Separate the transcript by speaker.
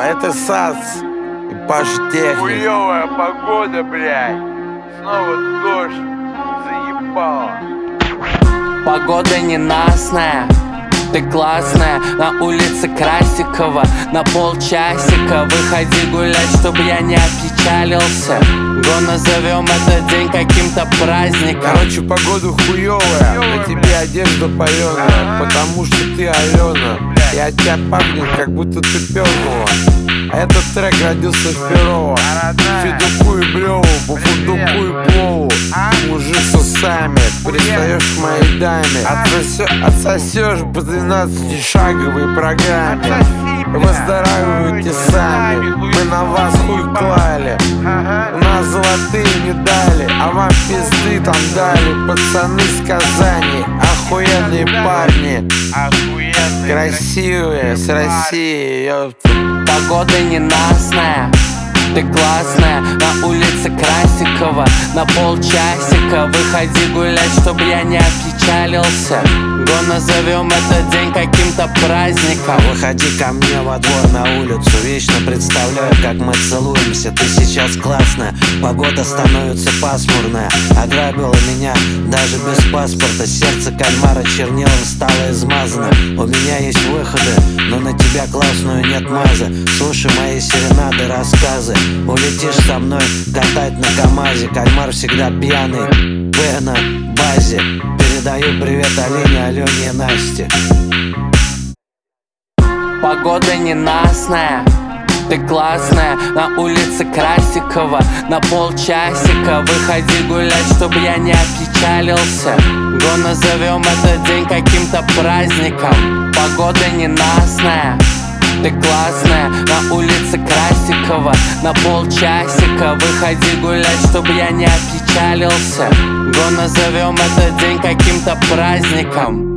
Speaker 1: это САЦ и Паша Техник.
Speaker 2: Хуёвая погода, блядь. Снова дождь. Заебало.
Speaker 3: Погода ненастная, ты классная. На улице Красикова на полчасика. Выходи гулять, чтобы я не опечалился. Го назовем этот день каким-то праздником.
Speaker 1: Короче, погода хуёвая, на тебе одежда палёная, потому что ты Алена. И от тебя пахнет, как будто ты пернула. А этот трек родился в Перово. Федуку и Блёву, по фундуку и плову. Ты мужик с усами, пристаешь к моей даме. Отсосешь по 12-шаговой программе. Выздоравливайте сами, мы на вас хуй клали. У нас золотые медали, а вам пизды там дали. Пацаны с Казани, охуенные парни, красивые, с России, ёпта.
Speaker 3: Погода ненастная, ты классная. На улице Красикова на полчасика. Выходи гулять, чтобы я не опечалился. Го назовем этот день каким-то праздником.
Speaker 4: Выходи ко мне во двор на улицу. Вечно представляю, как мы целуемся. Ты сейчас классная, погода становится пасмурная. Ограбила меня даже без паспорта. Сердце кальмара чернилом стало измазано. У меня есть выходы, но на тебя классную нет маза. Слушай мои серенады, рассказы. Улетишь со мной катать на КамАЗе. Кальмар всегда пьяный, в на базе. Передаю привет Алине, Алене и Насте.
Speaker 3: Погода ненастная, ты классная. На улице Красикова на полчасика. Выходи гулять, чтобы я не опечалился. Го назовем этот день каким-то праздником. Погода ненастная, ты классная. На улице Красикова на полчасика. Выходи гулять, чтобы я не опечалился. Го назовем этот день каким-то праздником.